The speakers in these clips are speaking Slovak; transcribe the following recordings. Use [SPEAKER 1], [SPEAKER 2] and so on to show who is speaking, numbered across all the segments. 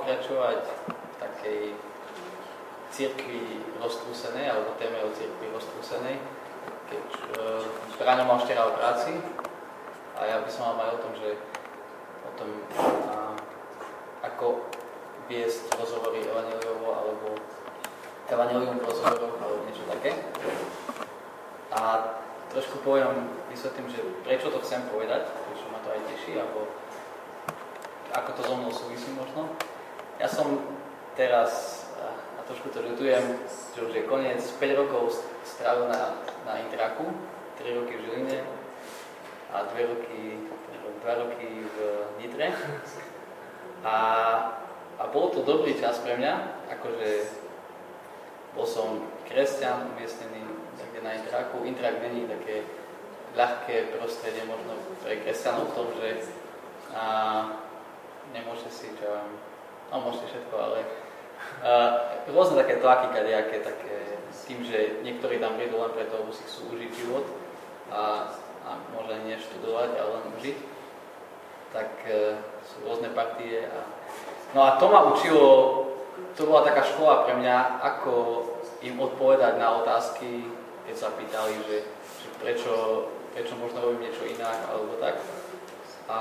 [SPEAKER 1] pokračovať v takej cirkvi roztrúsenej, alebo téme o cirkvi roztrúsenej, keď Braňo mal včera o práci a ja by som mal aj o tom, ako viesť rozhovory evanjeliovo, alebo evanjelium v rozhovoroch, alebo niečo také. A trošku vysvetlím, že prečo to chcem povedať, prečo ma to aj teší, alebo ako to so mnou súvisí možno. Ja som teraz, a trošku to ľutujem, že už je koniec, 5 rokov strávil na Intraku, 3 roky v Žiline a 2 roky v Nitre. A bol to dobrý čas pre mňa, akože bol som kresťan umiestnený niekde na Intraku. Intrak není také ľahké prostredie možno pre kresťanov v tom, že nemôžete si, môžete všetko, ale rôzne také tlaky kadejaké, také tým, že niektorí tam prídu len preto, lebo si chcú užiť život a možno nie študovať, ale len užiť, tak sú rôzne partie. No a to ma učilo, to bola taká škola pre mňa, ako im odpovedať na otázky, keď sa pýtali, že prečo možno robím niečo inak, alebo tak. A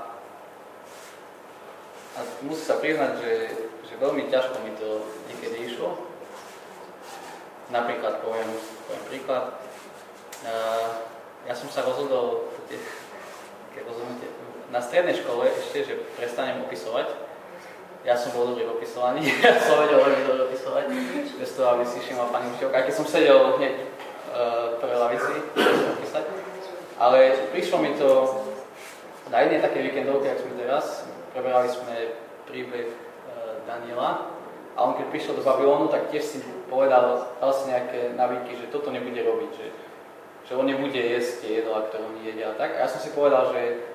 [SPEAKER 1] musím sa priznať, že veľmi ťažko mi to niekedy išlo. Napríklad, poviem príklad. Ja som sa rozhodol, na strednej škole ešte, že prestanem opisovať. Ja som bol dobrý v opisovaní, ja som vedel veľmi dobre opisovať, bez toho, aby si všimla pani učiteľka, aj keď som sedel hneď v prvej lavici, opísať. Ale prišlo mi to na jednej takej víkendovke, jak sme teraz, preberali sme príbeh Daniela a on keď prišiel do Babylonu, tak tiež si povedal si nejaké navyky, že toto nebude robiť, že on nebude jesť tie jedlá, ktoré oni jedia a tak. A ja som si povedal, že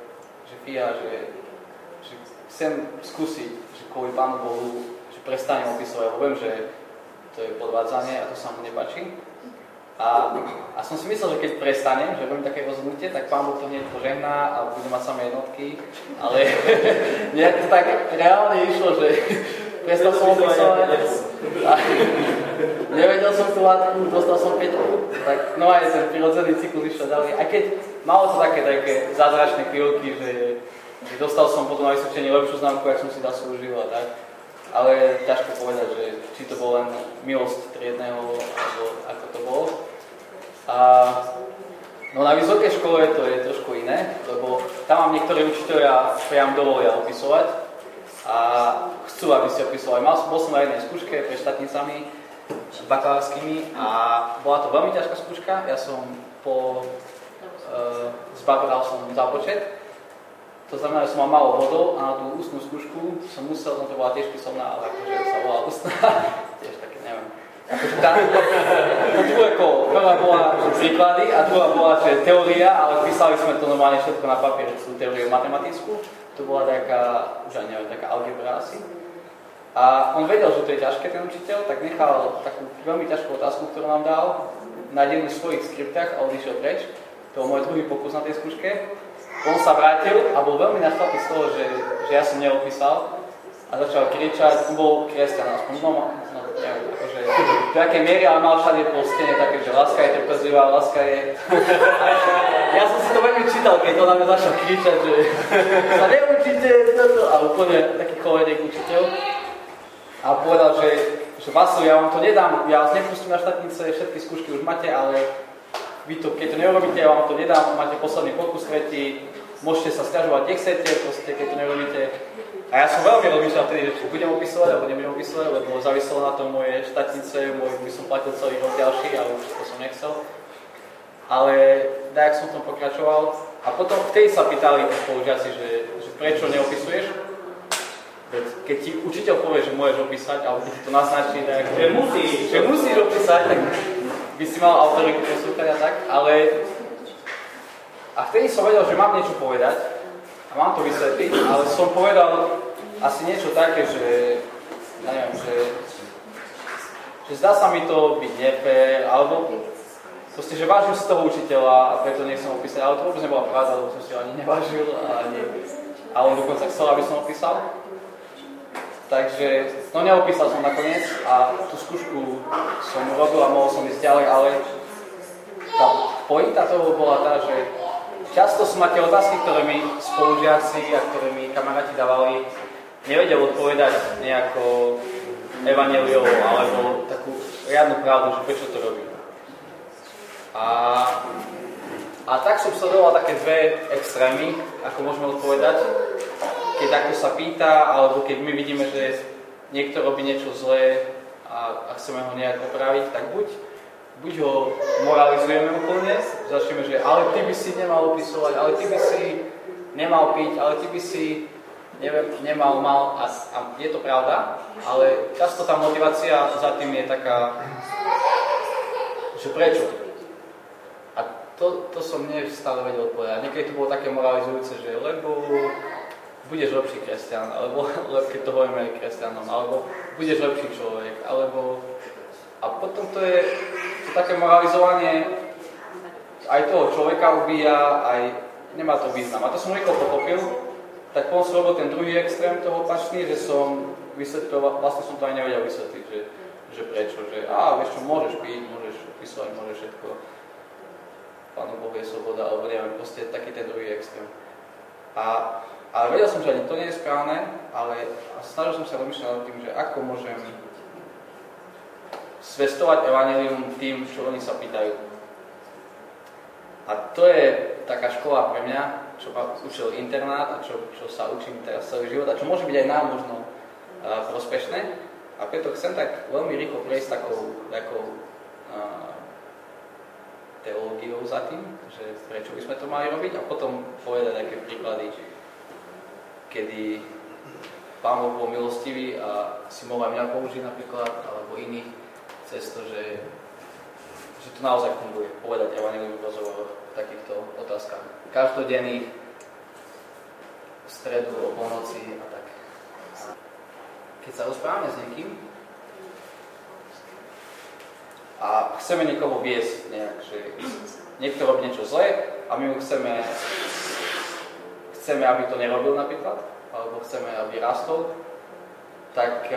[SPEAKER 1] chcem skúsiť, že kvôli Pánu Bohu, že prestanem opisovať, lebo viem, že to je podvádzanie a to sa mu nepáči. A som si myslel, že keď prestanem, že robím také rozhodnutie, tak Pán Boh to hneď požehná a bude mať samé jednotky, ale nejak to tak reálne išlo, že prestal som opisovať a nevedel som tú látku, dostal som 5, tak no aj ten prirodzený cyklus išiel ďalej. Aj keď malo to také zázračné chvíľky, že dostal som potom na vysvedčenie lepšiu známku, jak som si dal svoj život, tak? Ale ťažko povedať, že či to bol len milosť triedného, alebo ako to bolo. No na vysokej škole to je trošku iné, lebo tam mám niektorí učiteľia priam dovolia opisovať a chcú, aby si opisovali. Bol som na jednej skúške pred štátnicami bakalárskymi a bola to veľmi ťažká skúška. Ja som zbabral som zápočet. To znamená, že som mal málo bodov a na tú ústnu skúšku som musel, to bola tiež písomná, ale akože sa volala ústna, tiež také, neviem. Akože prvá bola príklady a druhá bola, že teória, ale písali sme to normálne všetko na papier, tú teóriu matematickú. To bola taká, už aj neviem, taká algebra asi. A on vedel, že to je ťažké, ten učiteľ, tak nechal takú veľmi ťažkú otázku, ktorú nám dal, nájdenú v svojich skriptách a odišiel preč. To bol môj druhý pokus na tej skúške. On sa vrátil a bol veľmi naštvatý z toho, že ja som neopísal a začal kričať, on bol kresťan, aspoň neviem, akože do akej miery, ale mal všade po stene také, že láska je trpezlivá, láska je... Ja som si to veľmi čítal, keď on na mňa začal kričať, že sa neučíte toto, a úplne taký cholenek učiteľ. A povedal, že Vasil, ja vám to nedám, ja vás nepustím na štátnice, všetky skúšky už máte, ale vy to, keď to neurobíte, ja vám to nedám, máte posledný pokus tretí, môžete sa sťažovať, kde chcete, proste, keď to nerobíte. A ja som veľmi rozmýšľal vtedy, že či budem opisovať, alebo nebudem opisovať, lebo záviselo na tom moje štátnice, by som platil celý rok ďalší, ale už to som nechcel. Ale tak som v tom pokračoval. A potom vtedy sa pýtali spolužiaci, že prečo neopisuješ? Keď ti učiteľ povie, že môžeš opísať, alebo keď ti to naznačí, tak že musíš opísať, tak by si mal autoritu poslúchať a tak, ale... A vtedy som vedel, že mám niečo povedať a mám to vysvetliť, ale som povedal asi niečo také, že... Ja neviem, že zdá sa mi to byť nefér, alebo... Proste, že vážim si toho učiteľa a preto nechcem opísať, ale to vôbec nebola pravda, lebo som si ho ani nevážil a on dokonca chcel, aby som opísal. Takže, no neopísal som nakoniec a tú skúšku som robil a mohol som ísť ďalej, ale tá pointa toho bola tá, že často som ma tie otázky, ktoré mi spolužiaci a ktoré mi kamaráti dávali, nevedel odpovedať nejako evanjeliovo alebo takú riadnu pravdu, že prečo to robím. A tak som sledoval také dve extrémy, ako môžeme odpovedať. Keď ako sa pýta, alebo keď my vidíme, že niekto robí niečo zlé a chceme ho nejak opraviť, tak buď ho moralizujeme úplne, začneme, že ale ty by si nemal opisovať, ale ty by si nemal piť, ale ty by si nemal, mal, a je to pravda, ale často tá motivácia za tým je taká, že prečo? A to som stále vedel odpovedať. Niekedy to bolo také moralizujúce, že lebo budeš lepší kresťan, alebo keď to hovoríme aj kresťanom, alebo budeš lepší človek, alebo... A potom to je také moralizovanie, aj toho človeka ubíja, aj nemá to význam. A to som rýchlo pochopil, tak potom som robil ten druhý extrém toho opačný, že som vysvetľoval, vlastne som to aj nevedel vysvetliť, že prečo, že vieš čo, môžeš piť, môžeš opisovať, môžeš všetko, Pánu Bohu je sloboda, alebo neviem, proste taký ten druhý extrém. Ale vedel som, že ani to nie je správne, ale snažil som sa rozmýšľať nad tým, že ako môžem zvestovať evanjelium tým, čo oni sa pýtajú. A to je taká škola pre mňa, čo ma učil internát a čo sa učím teraz celý život a čo môže byť aj nám možno prospešné. A preto chcem tak veľmi rýchlo prejsť takou teológiou za tým, že prečo by sme to mali robiť a potom povedať také príklady, kedy Pán Boh bol milostivý a si mohol aj mňa použiť napríklad, alebo iných cez to, že to naozaj funguje. Povedať evanjelium v rozhovoroch v takýchto otázkach. Každodenných, v stredu, o polnoci a tak. Keď sa rozprávame s niekým a chceme niekoho viesť nejak, že niekto robí niečo zlé a my mu chceme, aby to nerobil napríklad, alebo chceme, aby rastol, tak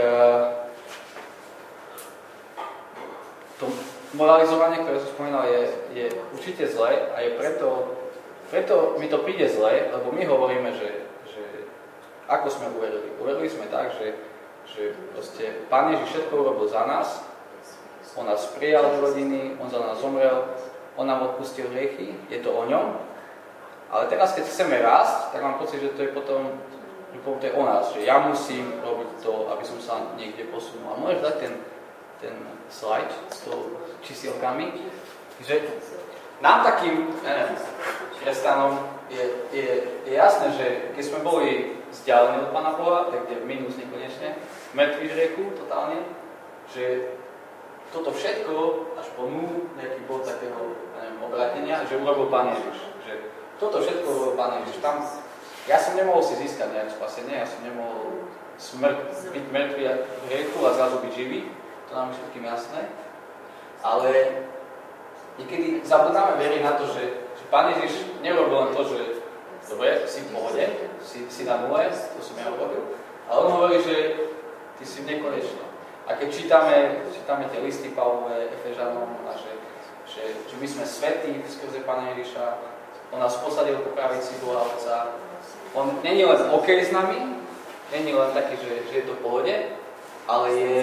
[SPEAKER 1] to moralizovanie, ktoré som spomínal, je určite zlé a je preto mi to príde zlé, lebo my hovoríme, že ako sme uverili. Uverili sme tak, že proste Pán Ježiš všetko urobil za nás, on nás prijal do rodiny, on za nás zomrel, on nám odpustil hriechy, je to o ňom. Ale teraz, keď chceme rásť, tak mám pocit, že to je potom to je o nás, že ja musím robiť to, aby som sa niekde posunul. A môžeš dať ten slide s tou čísielkami, že nám takým kresťanom je jasné, že keď sme boli vzdialení od Pána Boha, tak je minus nekonečne, mŕtvi v hriechu totálne, že toto všetko až po nulu nejaký bod takého obrátenia, že urobil Pán Ježiš. Že toto všetko urobil Pán Ježiš. Tam ja som nemohol si získať nejak spasenie, ja som nemohol byť mŕtvy v hriechu a zrazu byť živý, to nám je všetkým jasné. Ale niekedy zabudáme veriť na to, že Pán Ježiš neurobil len to, že dobre, si v pohode, si na nule, to som ja urobil, ale on hovorí, že ty si v nekonečnom. A keď čítame tie listy Pavlové, Efežanom a že my sme svätí skrze Pána Ježiša, on nás posadil po pravici Boha Otca. On není len OK s nami, není len taký, že je to v pohode, ale je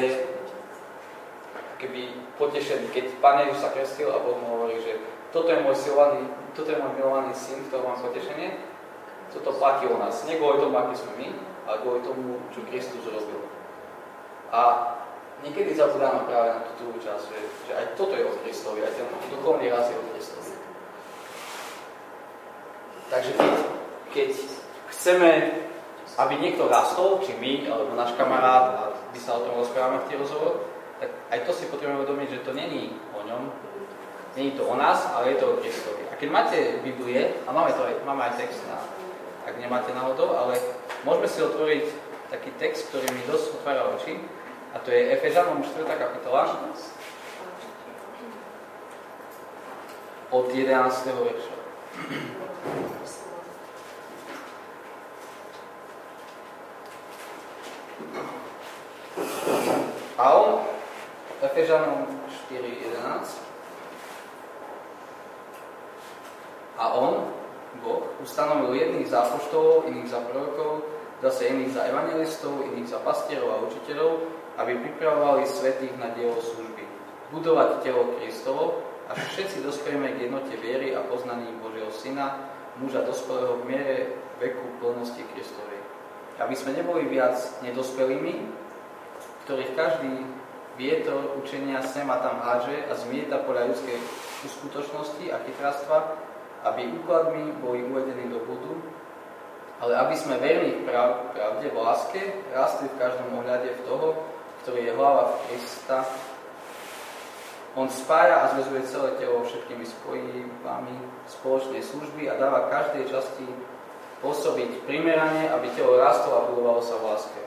[SPEAKER 1] keby potešený. Keď Pán Ježiš sa krstil a Boh mu hovorí, že toto je môj milovaný syn, v ktorom mám potešenie, toto platí o nás. Nie kvôli tomu, aký sme my, ale kvôli tomu, čo Kristus robil. A niekedy zabudáme práve na tú druhú časť, že aj toto je o Kristovi, aj ten duchovný raz je o Kristovi. Takže keď chceme, aby niekto rastol, či my, alebo náš kamarát, a my sa o tom rozprávame v tých rozhovoroch, tak aj to si potrebujeme uvedomiť, že to není o ňom, není to o nás, ale je to o Kristovi. A keď máte Biblie, a máme aj text, ak nemáte náhodou, ale môžeme si otvoriť taký text, ktorý mi dosť otvára oči, a to je Efežanom 4. kapitola od 11. verša. A on, Efežanom 4.11, a on, Boh, ustanovil jedných za apoštolov, iných za prorokov, zase iných za evangelistov, iných za pastierov a učiteľov, aby pripravovali svätých na dielo služby. Budovať telo Kristovo, až všetci dospejeme k jednote viery a poznaní Božieho Syna, muža dospelého v miere veku plnosti Kristovej. Aby sme neboli viac nedospelými, ktorých každý vietor učenia sem a tam hádže a zmieta podľa ľudskej uskutočnosti a chytráctva, aby úkladmi boli uvedení do budu, ale aby sme verní v pravde, v láske, rastli v každom ohľade v toho, ktorý je hlava v Krista. On spája a zväzuje celé telo všetkými spojivami spoločnej služby a dáva každej časti pôsobiť primerane, aby telo rastlo a budovalo sa v láske.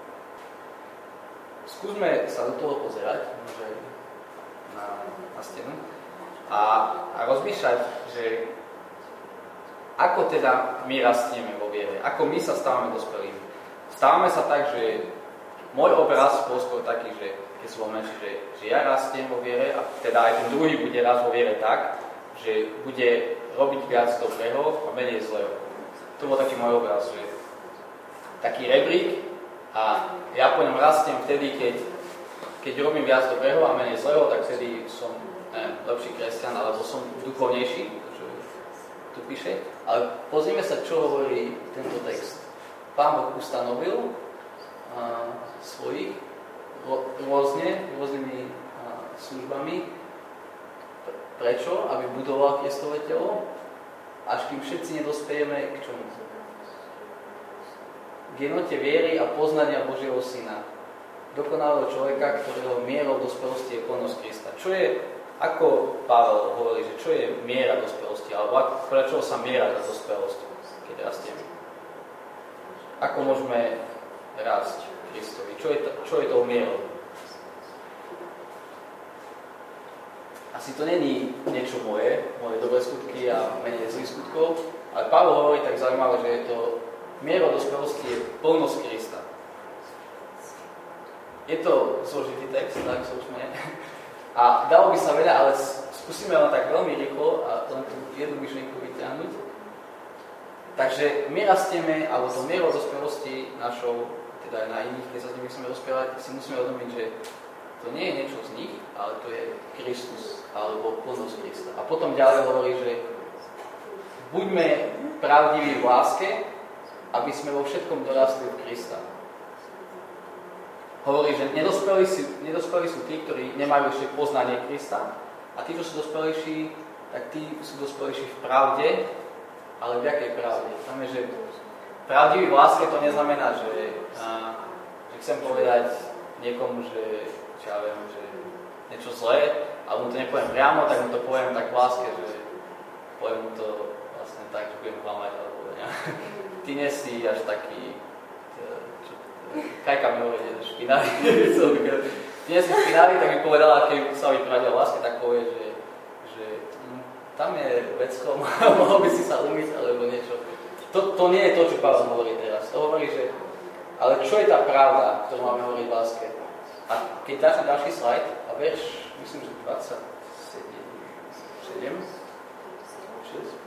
[SPEAKER 1] Skúsme sa do toho pozerať, môže na stenu, a rozmýšľať, že ako teda my rastieme vo viere, ako my sa stávame dospelými. Stávame sa tak, že môj obraz bol skôr taký, že keď som menší, že ja rastiem vo viere a teda aj ten druhý bude rast vo viere tak, že bude robiť viac dobrého a menej zlého. To bol taký môj obraz, že taký rebrík a ja po ňom rastiem vtedy, keď robím viac dobrého a menej zlého, tak vtedy som lepší kresťan, alebo som duchovnejší, čo tu píše. Ale pozrime sa, čo hovorí tento text. Pán Boh ustanovil svojich rôznymi službami. Prečo? Aby budoval Kristové telo, až kým všetci nedospejeme k čomu? K jednote viery a poznania Božieho Syna. Dokonalého človeka, ktorého mierou dospelosti je plnosť Krista. Čo je, ako Pavel hovorí, že čo je miera dospelosti, alebo prečo sa miera za dospelosť, keď rastieme? Ako môžeme rásť Kristovi? Čo je tou mierou? Asi to není niečo moje dobré skutky a menej zlých skutkov, ale Pavel hovorí tak zaujímavé, že je to miera dospelosti je plnosť Krista. Je to zložitý text, tak sa už nie. A dalo by sa veľa, ale skúsime len tak veľmi rýchlo a len tú jednu myšlienku vyťahnuť. Takže my rastieme, alebo to mierou dospelosti našou, teda aj na iných, keď sa s nimi chceme rozprávať, si musíme uvedomiť, že to nie je niečo z nich, ale to je Kristus, alebo plnosť Krista. A potom ďalej hovorí, že buďme pravdiví v láske, aby sme vo všetkom dorastli v Krista. Hovorí, že nedospelí sú tí, ktorí nemajú ešte poznanie Krista, a tí, čo sú dospelejší, tak tí sú dospelejší v pravde, ale v jakej pravde? Tam je, že pravdivý v láske to neznamená, že chcem povedať niekomu, že ja viem, že niečo zlé, ale mu to nepoviem priamo, tak mu to poviem tak v láske, že poviem mu to vlastne tak, že budem klamať, alebo ne. Ty nie si až taký, Kajka mi hovorí, že špinavý. Ty nie si špinavý, tak mi povedala, keď sa mi pravdia v láske, tak povie, že tam je vecko, mohol by si sa umyť, alebo niečo. To nie je to, čo Pavel hovorí teraz. To hovorí, že ale čo je tá pravda, ktorú máme hovoriť v láske? A keď dáš na ďalší slajd a verš, myslím, že 27, 6,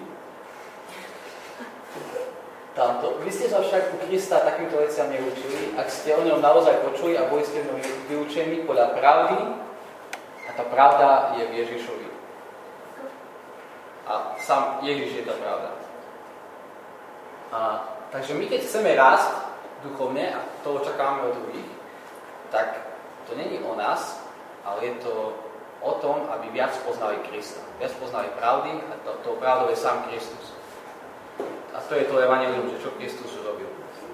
[SPEAKER 1] 5, 4. Tamto. Vy ste sa však u Krista takýmto veciam neučili, ak ste o ňom naozaj počuli a boli ste v ňom vyučení podľa pravdy, a tá pravda je v Ježišovi. A sám Ježiš je tá pravda. Takže my keď chceme rásť duchovne, a to očakávame od druhých, tak to není o nás, ale je to o tom, aby viac poznali Krista. Viac poznali pravdy a to pravdou je sám Kristus. A to je to evanjelium, že čo Kristus urobil.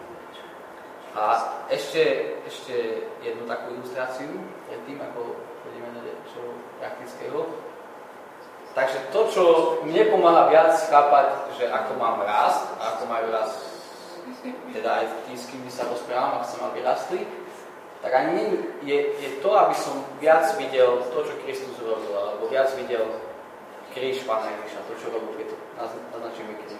[SPEAKER 1] A ešte jednu takú ilustráciu pred tým, ako chodíme na niečo praktického. Takže to, čo mne pomáha viac chápať, že ako mám rásť, a ako majú rásť teda aj tí, s kým sa rozprávam a chcem, aby rastli, tak ani je to, aby som viac videl to, čo Kristus urobil, alebo viac videl kríž Pána Ježiša, to, čo robil, keď to naznačíme kríž.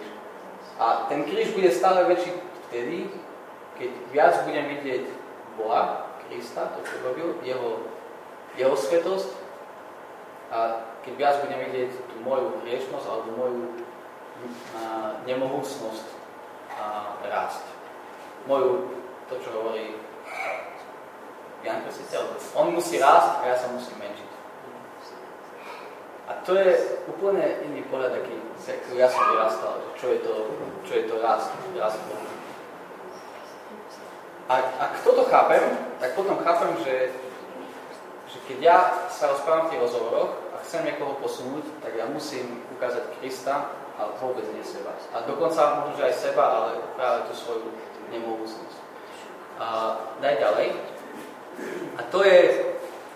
[SPEAKER 1] A ten kríž bude stále väčší vtedy, keď viac budem vidieť Boha, Krista, to čo robil, jeho svetosť. A keď viac budem vidieť tú moju hriešnosť alebo moju nemohúcnosť rásť. To čo hovorí Jan Krstiteľ, on musí rásť a ja sa musím menšiť. A to je úplne iný pohľad, aký ja som vyrastal, čo je to rast Bohu. A ak toto chápem, tak potom chápem, že keď ja sa rozprávam v tých rozhovoroch a chcem niekoho posunúť, tak ja musím ukázať Krista a vôbec nie seba. A dokonca možno, že aj seba, ale práve tú svoju nemohúcnosť. A daj ďalej. A to je,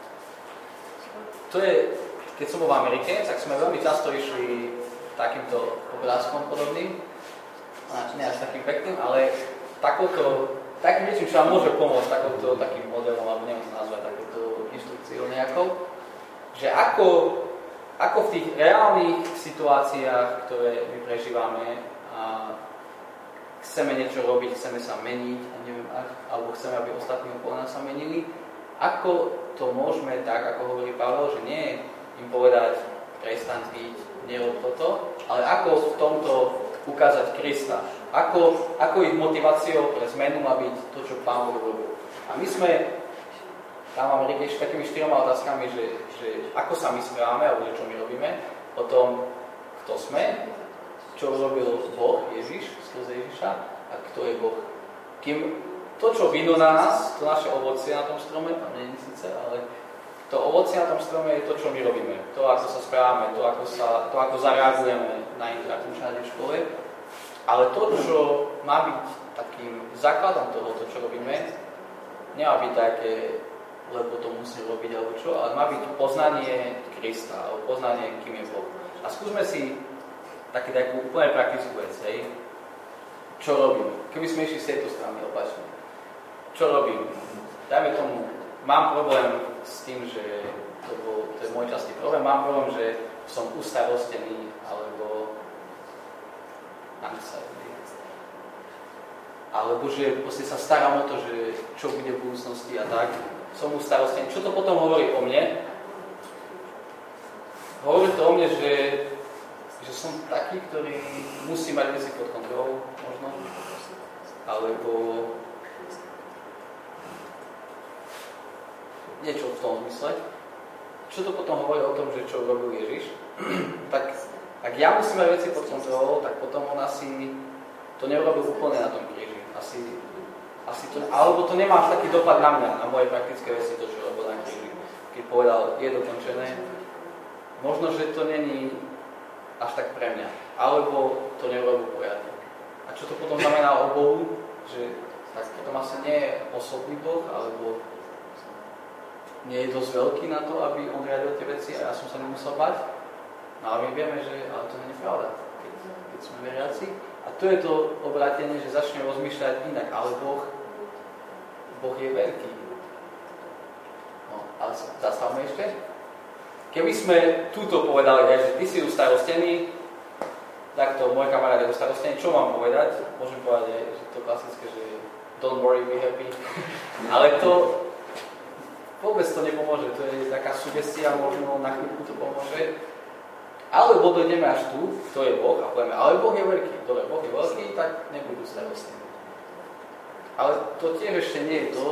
[SPEAKER 1] keď som bol v Amerike, tak sme veľmi často išli takýmto obrázkom podobným. Nie až takým pekným, ale takým niečím, čo vám môže pomôcť takým modelom, alebo neviem to nazvať, takouto inštrukciou nejakou, že ako v tých reálnych situáciách, ktoré my prežívame, chceme niečo robiť, chceme sa meniť, alebo chceme, aby ostatní okolo nás sa menili, ako to môžeme tak, ako hovorí Pavel, že nie im povedať, prestaň piť, nerob toto, ale ako v tomto ukázať Krista. Ako ich motiváciou pre zmenu má byť to, čo Pán Boh robil. A my sme tam v Amerike ešte takými 4 otázkami, že ako sa my správame, alebo čo my robíme, o tom, kto sme, čo robil Boh, Ježiš, skrze Ježiša, a kto je Boh. To, čo vidno na nás, to naše ovocie na tom strome, tam nie je síce, ale to ovocie na tom strome je to, čo my robíme. To, ako sa správame, to, ako zareagujeme na interakciu v škole. Ale to, čo má byť takým základom toho, čo robíme, nemá byť také, lebo to musím robiť, alebo čo, ale má byť poznanie Krista, alebo poznanie, kým je Boh. A skúsme si takú úplne praktickú vec, hej. Čo robím? Keby sme išli z tejto strany opačne. Čo robím? Dajme tomu, mám problém s tým, že to je môj častý problém, mám problém, že som ustarostený, alebo alebo že sa starám o to, že čo bude v budúcnosti a tak, som ustarostený. Čo to potom hovorí o mne? Hovorí to o mne, že som taký, ktorý musí mať veci pod kontrolou, možno, alebo niečo v tom zmysle. Čo to potom hovorí o tom, že čo robil Ježiš? Tak ak ja musím mať veci pod kontrolou, tak potom on asi to neurobil úplne na tom kríži. Asi to, alebo to nemá až taký dopad na mňa, na moje praktické veci, to, čo robil na kríži. Keď povedal, je dokončené, možno, že to není až tak pre mňa. Alebo to neurobil poriadne. A čo to potom znamená o Bohu? Že tak potom asi nie je osobný Boh, alebo nie je dosť veľký na to, aby on riadil tie veci a ja som sa nemusel bať. No ale my vieme, že ale to nie je pravda, keď sme veriaci. A to je to obrátenie, že začneme rozmýšľať inak, ale Boh je veľký. No, ale zastavme ešte. Keby sme túto povedali, že ty si ustarostený, takto môj kamarát je ustarostený, čo mám povedať? Môžem povedať, že to klasické, že don't worry, be happy. Ale to vôbec to nepomôže, to je taká sugestia, možno na chvíľku to pomôže. Alebo dojdeme až tu, kto je Boh, a povieme, ale Boh je veľký. Dobre, Boh je veľký, tak nebudú starostní. Ale to tiež ešte nie je to,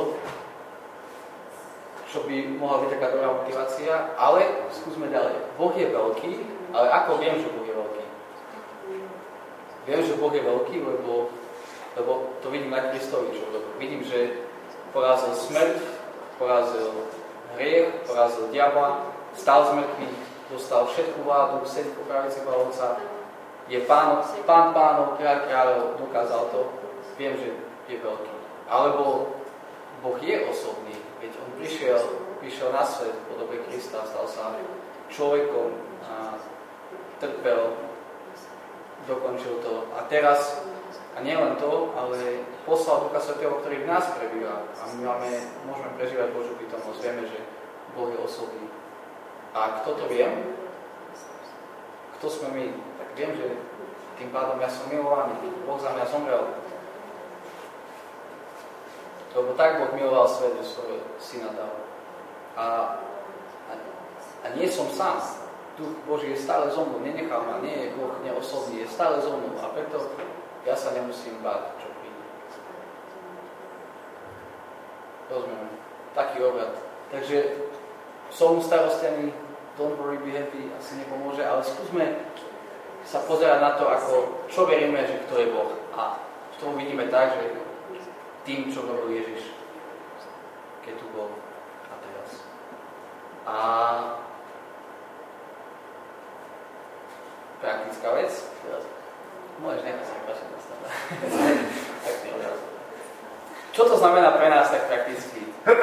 [SPEAKER 1] čo by mohla byť taká dobrá motivácia, ale skúsme ďalej. Boh je veľký, ale ako viem, že Boh je veľký? Viem, že Boh je veľký, lebo to vidím na Kristovi, čo robil. Vidím, že porazil smrť, porazil hriech, porazil diabla, vstal z mŕtvych, dostal všetku vládu, sedí po pravici Boha Otca, je pán pánov, kráľ kráľov, dokázal to, viem, že je veľký. Alebo Boh je osobný, veď on prišiel na svet v podobe Krista, stal sa človekom a trpel, dokončil to. A teraz, a nie len to, ale poslal Ducha Svätého, ktorý v nás prebýva. A my môžeme prežívať Božiu prítomnosť, vieme, že Boh je osobný. A kto to viem? Kto sme my? Tak viem, že tým pádom ja som milovaný. Boh za mňa zomrel. Lebo tak Boh miloval svet, že svojho syna dal. A nie som sám. Duch Boží je stále so mnou, nenechal ma, nie je Boh neosobný, je stále so mnou. A preto ja sa nemusím báť, čo príde. Rozumieme. Taký obrad. Takže som starostený, don't worry, be happy, asi nepomôže, ale skúsme sa pozerať na to, ako, čo veríme, že kto je Boh. A to vidíme tak, že tým, čo robil Ježiš, keď tu bol a teraz. A praktická vec, môžeš nechať sa prečo nastaviť. Čo to znamená pre nás tak prakticky?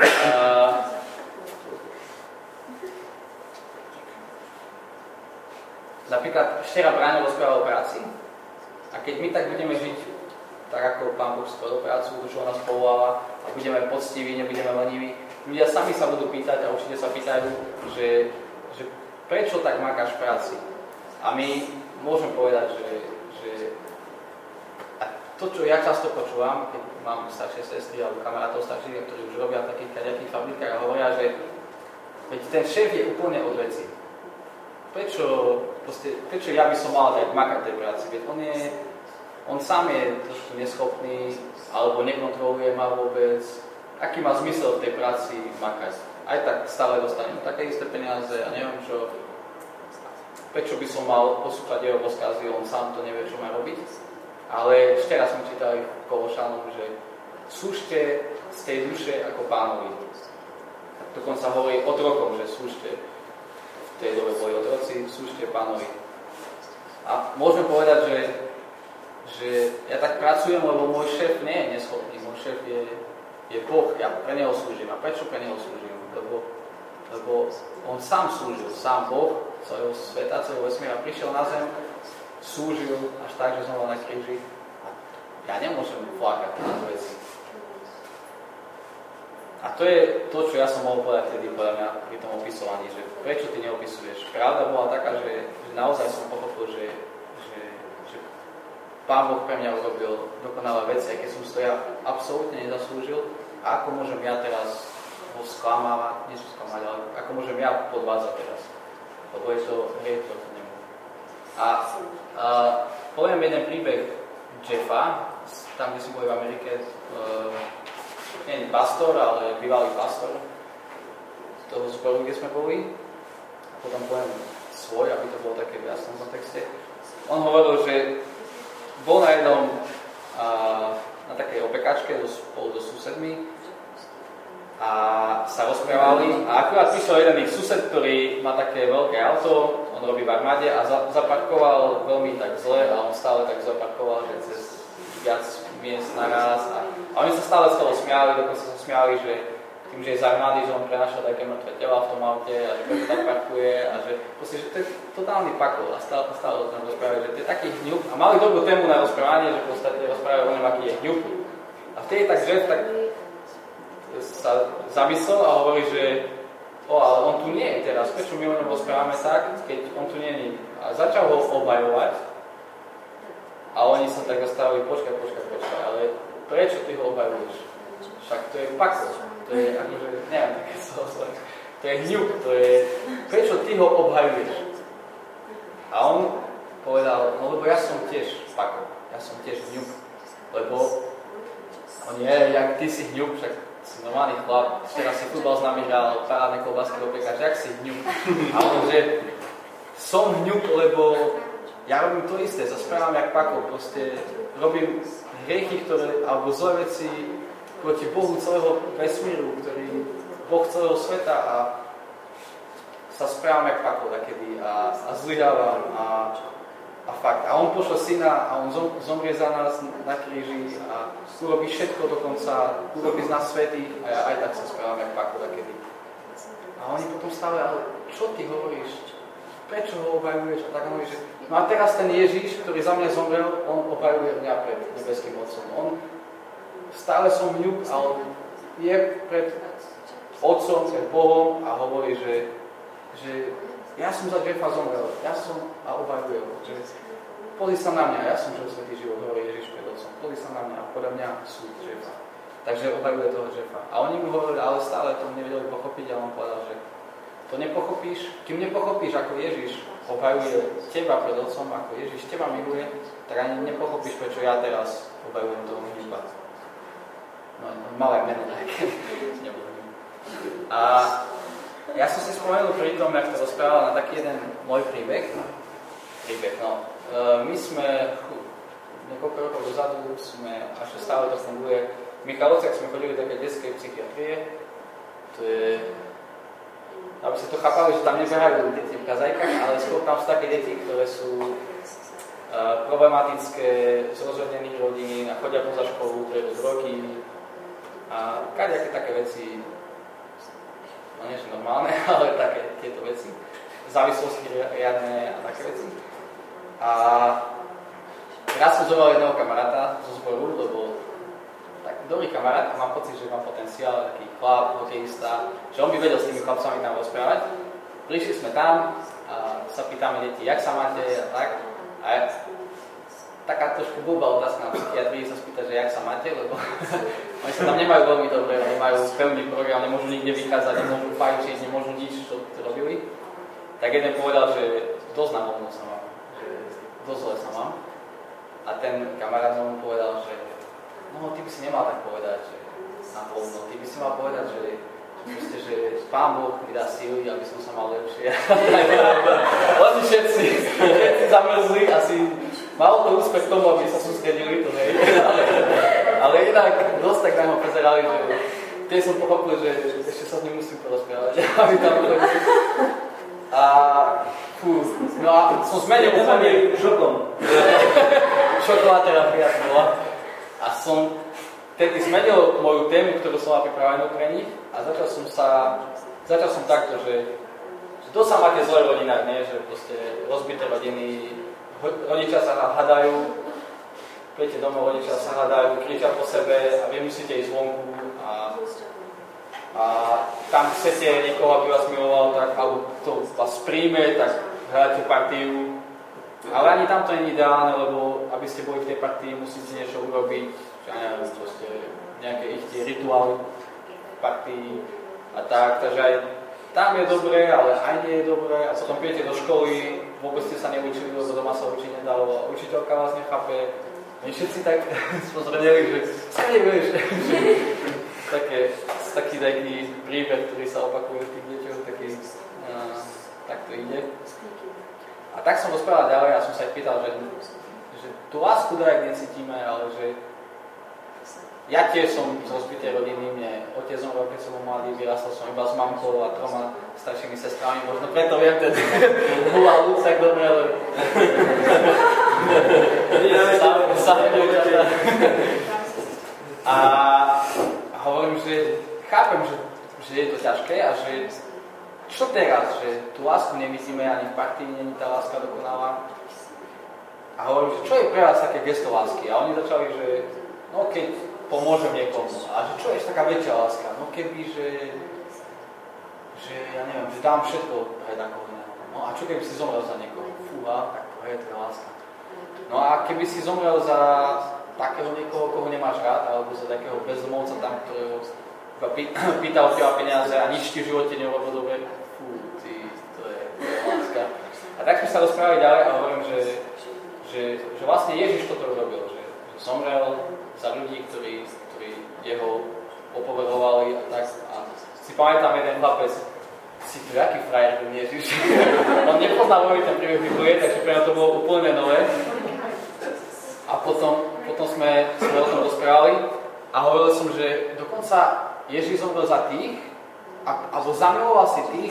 [SPEAKER 1] Napríklad včera Braňo rozprával o práci a keď my tak budeme žiť tak ako Pán Boh stvoril prácu, čo nás povoláva a budeme poctiví, nebudeme leniví, ľudia sami sa budú pýtať a určite sa pýtajú, že prečo tak makáš v práci? A my môžem povedať, že a to, čo ja často počúvam, keď mám staršie sestry alebo kamarátov starších, ktorí už robia v takých kaďakých fabrikách a hovoria, že veď ten šéf je úplne od veci. Prečo ja by som mal tak makať tej práci? Veď on sám je trošku neschopný, alebo nekontroluje ma vôbec. Aký má zmysel v tej práci makať? Aj tak stále dostanem také isté peniaze a neviem čo. Prečo by som mal poslúchať jeho rozkazy, on sám to nevie, čo má robiť. Ale ešte raz sme čítali v Kološanom, že slúžte z tej duše ako Pánovi. Dokonca hovorí otrokom, že slúžte. V tej dobe boli otroci, slúžte Pánovi. A môžeme povedať, že ja tak pracujem, lebo môj šéf nie je neschopný. Môj šéf je Boh, ja pre neho slúžim. A prečo pre neho slúžim? Lebo on sám slúžil, sám Boh celého sveta, celého vesmíra prišiel na zem, slúžil až tak, že zomrel na kríži. Ja nemôžem plakať na veci. A to je to, čo ja som mohol povedať tedy podľa mňa pri tom opisovaní, že prečo ty neopisuješ. Pravda bola taká, že naozaj som pochopil, že Pán Boh pre mňa urobil dokonalé veci, aj keď som to ja absolútne nezaslúžil. A ako môžem ja teraz ho sklamávať, nie sklamať, ale ako môžem ja podvádzať teraz. Lebo je to hriech proti nemu. A poviem jeden príbeh Jeffa, tam, kde si boli v Amerike, nie je pastor, ale bývalý pastor toho zboru, kde sme boli. A potom poviem svoj, aby to bolo také v jasnom kontexte. On hovoril, že bol na takej opekačke spolu so susedmi a sa rozprávali a akurát prišiel jeden ich sused, ktorý má také veľké auto, on robí v armáde a zaparkoval veľmi tak zle a on stále tak zaparkoval, že cez viac miest naraz a oni sa stále z toho smiali, dokonca sa smiali, že tým, že je z armády, že on prenašal také mŕtve tela v tom aute a že preto tak parkuje a že proste, že to je totálny pakol a stále o tom rozprávajú, že to je taký hňup a mali dobrú tému na rozprávanie, že v podstate rozprávajú o ňom, aký je hňup. A vtedy tak Jeff tak sa zamyslel a hovorí, že ale on tu nie je teraz, prečo my o ňom rozprávame tak, keď on tu nie je. A začal ho obhajovať a oni sa tak zastavili, počkaj, ale prečo ty ho obhajuješ? Však to je pakol. To je akože, neviem, také slovo. To je hňup, to je... Prečo ty ho obhajuješ? A on povedal, no lebo ja som tiež pakol, ja som tiež hňup. Lebo on je, jak ty si hňup, však si normálny chlap, včera si futbal s nami hral, parádne kolbásky opekáš, jak si hňup. A on, že som hňup, lebo ja robím to isté, sa správam jak pakol, proste robím hriechy, alebo zlé veci, proti Bohu celého vesmíru, ktorý Boh celého sveta a sa správam jak pakol takedy a zlyhávam a fakt. A on pošle syna a on zomrie za nás na kríži a urobí všetko dokonca, urobí z nás svätých a ja aj tak sa správam jak pakol takedy. A oni potom stále, ale čo ty hovoríš? Prečo ho obhajuješ? A tak hovorí, že no a teraz ten Ježiš, ktorý za mňa zomrel, on obhajuje mňa pred nebeským Otcom. Stále som hňup a on je pred Otcom, pred Bohom a hovorí, že ja som za Jeffa zomrel, ja som a obhajuje ho. Pozri sa na mňa, ja som žil svätý život, hovorí Ježiš pred Otcom. Pozri sa na mňa a podľa mňa súd Jeffa. Takže obhajuje toho Jeffa. A oni mu hovorili, ale stále to nevedeli pochopiť a on povedal, že to nepochopíš, kým nepochopíš, ako Ježiš obhajuje teba pred Otcom, ako Ježiš teba miluje, tak ani nepochopíš, prečo ja teraz obhajujem toho hníba. No, malé meno také. A ja som si spomenul pri tom, jak to rozprával, na taký jeden môj príbeh. My sme niekoľko rokov dozadu, až stále to funguje, v Michalovciach sme chodili do také detskej psychiatrie. To je, aby ste to chápali, že tam nebehajú deti v kazajkách, ale skôr tam sú také deti, ktoré sú problematické, z rozvedených rodín a chodia poza školu, prejdú drogy a kadejaké také veci, no nie sú normálne, ale také tieto veci, závislosti riadne a také veci. A raz som zobral jedného kamaráta zo zboru, lebo tak dobrý kamarát, mám pocit, že má potenciál, taký chlap, hokejista, že on by vedel s tými chlapcami tam rozprávať. Prišli sme tam a sa pýtame deti, jak sa máte a tak. A taká trošku blbá otázka na psychiatrii sa spýta, že jak sa máte, lebo oni sa tam nemajú veľmi dobre, nemajú pevný program, nemôžu nikde vychádzať, nemôžu fajčiť, nemôžu nič, čo robili. Tak jeden povedal, že dosť na voľno sa mám, že dosť zle sa mám. A ten kamarát mu povedal, že no, ty by si nemal tak povedať, že na voľno, ty by si mal povedať, že Pán Boh mi dá síly, aby som sa mal lepšie. Oni všetci zamrzli, asi malo to úspech k tomu, aby sa sústredili, to nie. Ale inak dosť tak na ňo pozerali, že tie som pochopil, že ešte sa s ním musím porozprávať, aby tam chodili. A no a som zmenil úplne šokom. Šoková terapia to bola. A som tedy zmenil moju tému, ktorú som mal pripravenú pre nich a začal som takto, že to sa máte zle v rodinách, nie? Že proste rozbité rodiny, rodičia sa hadajú, príjete domov, rodičia sa hadajú, kričia po sebe a vy musíte ísť vonku a tam chcete niekoho, aby vás miloval, tak, alebo to vás príjme, tak hrajete partiu. Ale ani tam to nie je ideálne, lebo aby ste boli v tej partii, musíte niečo urobiť, ja neviem, proste nejaké ich tie rituály v partii a tak, takže aj tam je dobré, ale aj nie je dobré a potom pijete do školy, vôbec ste sa neučili, lebo doma sa učiť nedalo, učiteľka vás nechápe, my všetci tak spozornili, že sa nevieš, taký príbeh, ktorý sa opakuje v tých deťoch, tak to ide. A tak som rozprával ďalej a som sa aj pýtal, že tú lásku dajak necítime, ale že ja tiež som z rozbitej rodiny, mne otec zomrel, keď som bol mladý, vyrastal som iba s mamkou a 3 staršími sestrami, možno preto viem ten hula tak dobre, ale a hovorím, že chápem, že je to ťažké a že čo teraz, že tú lásku nevidíme ani v partii, nie je tá láska dokonalá. A hovorím, že čo je pre vás také gesto lásky? A oni začali, že no keď pomôžem niekomu. A že čo je taká väčšia láska? No keby, že ja neviem, že dám všetko pre takoho iného. No a čo keby si zomrel za niekoho? Fúha, tak to je tá láska. No a keby si zomrel za takého niekoho, koho nemáš rád, alebo za takého bezdomovca tam, ktorého pýta o teba peniaze a nič ti v živote neurobil dobre. Fú, to je láska. A tak sme sa rozprávali ďalej a hovorím, že vlastne Ježiš toto urobil, že zomrel za ľudí, ktorí jeho opovedovali a tak. A si pamätám jeden chlapec, si tu jaký frajer ten Ježiš. On nepoznal veľmi ten príbeh Biblie, takže pre mňa to bolo úplne nové. A potom sme o tom rozprávali a hovoril som, že dokonca Ježiš zomrel za tých, alebo zamiloval si tých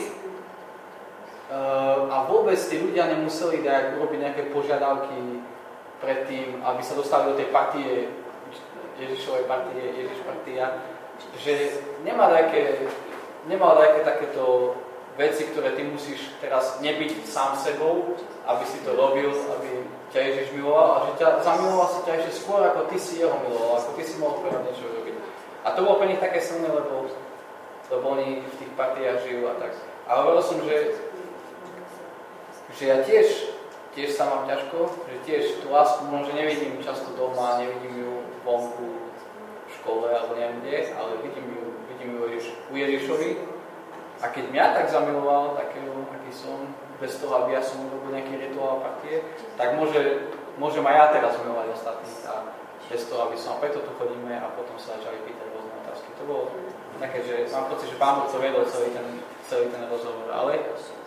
[SPEAKER 1] a vôbec tí ľudia nemuseli urobiť nejaké požiadavky predtým, aby sa dostali do tej partie, Ježišovej partie, Ježiš partia, že nemal také takéto veci, ktoré ty musíš teraz nebyť sám sebou, aby si to robil, aby ťa Ježiš miloval, a že ťa zamiloval si ťa ešte skôr, ako ty si jeho miloval, ako ty si mohol pre niečo robiť. A to bolo pre nich také silné, lebo oni v tých partiách žijú a tak. A hovoril som, že ja tiež sa mám ťažko, že tiež tú lásku možno nevidím často doma, nevidím ju vonku, v škole alebo neviem kde, ale vidím ju u Ježišovi. A keď mňa tak zamiloval, takého, aký som, bez toho, aby ja som urobil nejaký rituál partie, tak môžem aj ja teraz milovať ostatných a bez toho, aby som, a preto tu chodíme a potom sa začali pýtať rôzne otázky. To bolo také, že mám pocit, že Pán Boh to vedol celý ten rozhovor, ale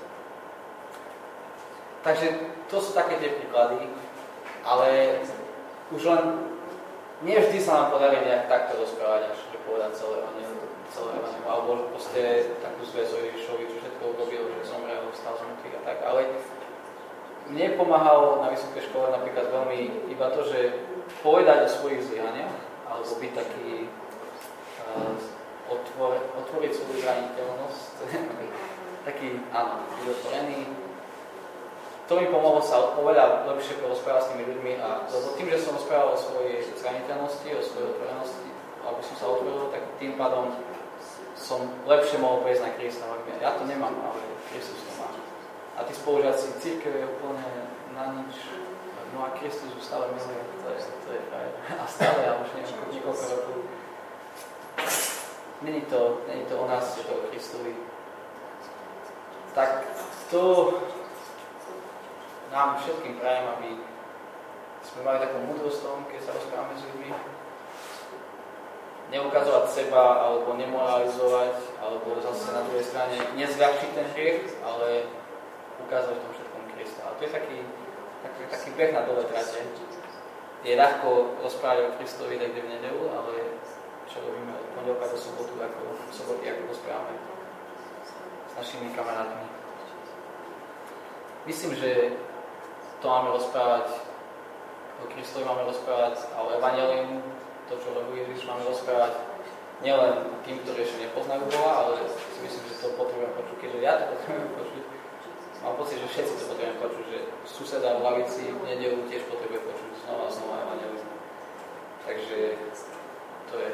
[SPEAKER 1] takže to sú také tie príklady, ale už len nie vždy sa nám podarí nejak takto rozprávať, až že povedať celé evangelium, alebo proste takú zväz o Ježišovi, čo všetko urobil, že zomrel, vstal z mŕtvych a tak, ale mne pomáhalo na vysokej škole napríklad veľmi iba to, že povedať o svojich zlyhaniach, alebo byť taký otvoriť svoju zraniteľnosť, taký, áno, byť otvorený. To mi pomohlo sa oveľa lepšie porozprávať s tými ľuďmi, lebo tým, že som rozprával o svojej zraniteľnosti, o svojej otvorenosti, alebo som sa otvoril, tak tým pádom som lepšie mohol prejsť na Krista. Ja to nemám, ale Kristus to má. A tí spolužiaci, cirkev je úplne na nič, no a Kristus už stále miluje, to je frajer. A stále, ja už neviem, niekoľko rokov. Není to o nás, je to o Kristovi. Tak to nám všetkým prajem, aby sme mali takú múdrosť tom, keď sa rozprávame s ľuďmi. Neukazovať seba, alebo nemoralizovať, alebo zase na druhej strane nezľahčiť ten hriech, ale ukázať v tom všetkom Krista. A to je taký beh na dole trate. Je ľahko rozprávať o Kristovi niekde v nedeľu, ale čo robíme od pondelka do soboty, ako rozprávame s našimi kamarátmi. Myslím, že to máme rozprávať, o Kristovi máme rozprávať, ale evanjelium, to, čo robí Ježiš, máme rozprávať nielen tým, ktorí ešte nepoznajú Boha, ale si myslím, že to potrebujem počuť, keďže ja to potrebujem počuť. Mám pocit, že všetci to potrebujem počuť, že suseda v lavici v nedeľu tiež potrebuje počuť znova a znova